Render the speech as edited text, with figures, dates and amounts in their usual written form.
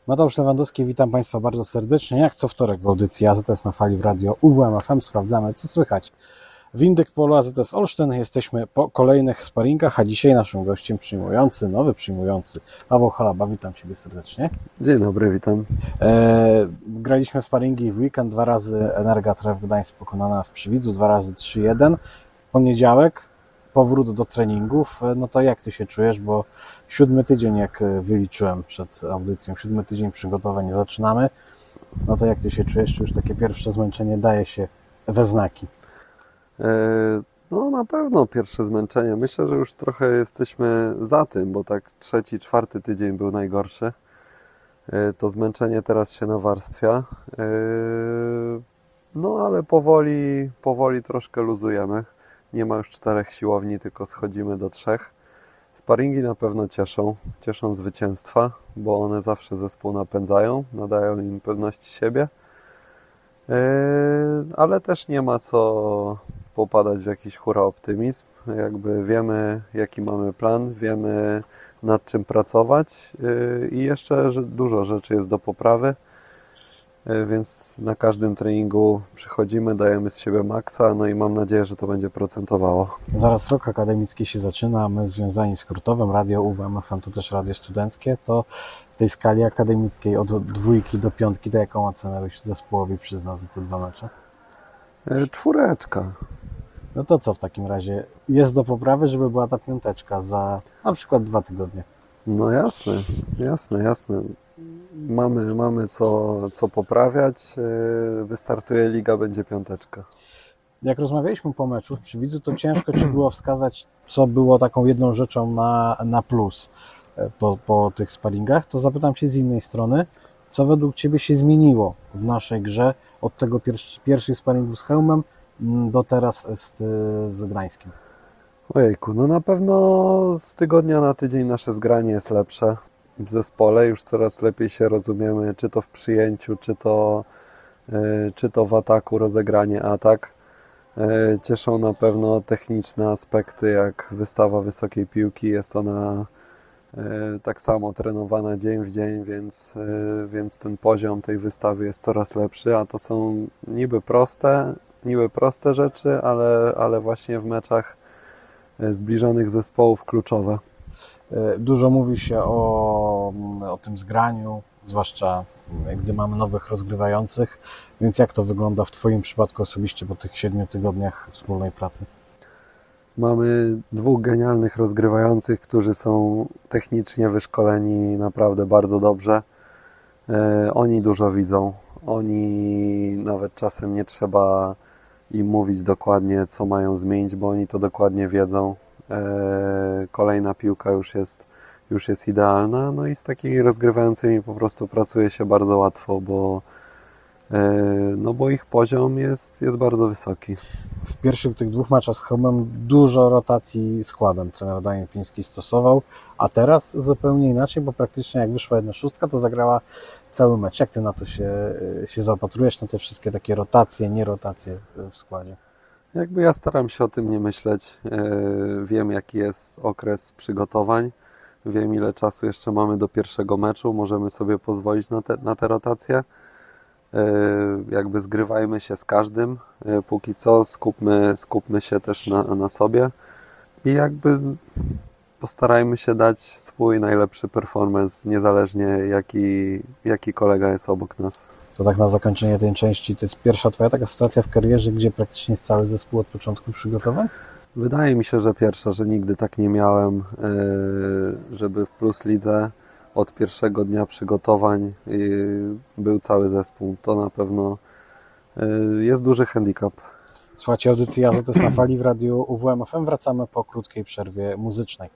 Mateusz Lewandowski, witam Państwa bardzo serdecznie. Jak co wtorek w audycji AZS na fali w radio UWM FM sprawdzamy, co słychać w Indyk Polu AZS Olsztyn. Jesteśmy po kolejnych sparingach, a dzisiaj naszym gościem nowy przyjmujący Paweł Chalaba. Witam Ciebie serdecznie. Dzień dobry, witam. Graliśmy sparingi w weekend, 2 razy Energa Tref Gdańsk pokonana w Przywidzu, 2 razy 3-1. W poniedziałek powrót do treningów. No to jak Ty się czujesz, bo 7 tydzień, jak wyliczyłem przed audycją, 7 tydzień przygotowań, zaczynamy. No to jak Ty się czujesz? Czy już takie pierwsze zmęczenie daje się we znaki? No na pewno pierwsze zmęczenie. Myślę, że już trochę jesteśmy za tym, bo tak 3., 4. tydzień był najgorszy. To zmęczenie teraz się nawarstwia. No ale powoli troszkę luzujemy. Nie ma już 4 siłowni, tylko schodzimy do 3. Sparingi na pewno cieszą zwycięstwa, bo one zawsze zespół napędzają, nadają im pewności siebie. Ale też nie ma co popadać w jakiś hura optymizm. Jakby wiemy, jaki mamy plan, wiemy, nad czym pracować i jeszcze dużo rzeczy jest do poprawy, więc na każdym treningu przychodzimy, dajemy z siebie maksa, no i mam nadzieję, że to będzie procentowało. Zaraz rok akademicki się zaczyna, my związani z Krutowem, radio UWM FM to też radio studenckie, to w tej skali akademickiej od 2 do 5, to jaką ocenę byś zespołowi przyznał za te 2 mecze? 4. No to co w takim razie? Jest do poprawy, żeby była ta 5 za na przykład 2 tygodnie. No jasne. Mamy co poprawiać. Wystartuje liga, będzie 5. Jak rozmawialiśmy po meczu w Przywidzu, to ciężko Ci było wskazać, co było taką jedną rzeczą na plus po tych sparingach. To zapytam Cię z innej strony, co według Ciebie się zmieniło w naszej grze od tego pierwszych sparingów z Chełmem do teraz z Gdańskiem? Ojejku, no na pewno z tygodnia na tydzień nasze zgranie jest lepsze w zespole. Już coraz lepiej się rozumiemy, czy to w przyjęciu, czy to w ataku, rozegranie, atak. Cieszą na pewno techniczne aspekty, jak wystawa wysokiej piłki. Jest ona tak samo trenowana dzień w dzień, więc ten poziom tej wystawy jest coraz lepszy, a to są niby proste rzeczy, ale właśnie w meczach zbliżonych zespołów kluczowe. Dużo mówi się o tym zgraniu, zwłaszcza gdy mamy nowych rozgrywających, więc jak to wygląda w Twoim przypadku osobiście po tych 7 tygodniach wspólnej pracy? Mamy 2 genialnych rozgrywających, którzy są technicznie wyszkoleni naprawdę bardzo dobrze. Oni dużo widzą. Oni nawet czasem nie trzeba im mówić dokładnie, co mają zmienić, bo oni to dokładnie wiedzą. Kolejna piłka już jest idealna. No i z takimi rozgrywającymi po prostu pracuje się bardzo łatwo, bo ich poziom jest bardzo wysoki. W pierwszych tych 2 meczach z Chełmem dużo rotacji składem trener Daniel Piński stosował, a teraz zupełnie inaczej, bo praktycznie jak wyszła 1/6, to zagrała cały mecz. Jak Ty na to się zaopatrujesz, na te wszystkie takie rotacje, nierotacje w składzie? Jakby ja staram się o tym nie myśleć. Wiem, jaki jest okres przygotowań. Wiem, ile czasu jeszcze mamy do pierwszego meczu. Możemy sobie pozwolić na te rotacje. Jakby zgrywajmy się z każdym. Póki co skupmy się też na sobie. I jakby postarajmy się dać swój najlepszy performance, niezależnie jaki kolega jest obok nas. To tak na zakończenie tej części, to jest pierwsza Twoja taka sytuacja w karierze, gdzie praktycznie jest cały zespół od początku przygotowań? Wydaje mi się, że pierwsza, że nigdy tak nie miałem, żeby w Plus Lidze od pierwszego dnia przygotowań był cały zespół. To na pewno jest duży handicap. Słuchajcie audycji AZS na fali w radiu UWM FM. Wracamy po krótkiej przerwie muzycznej.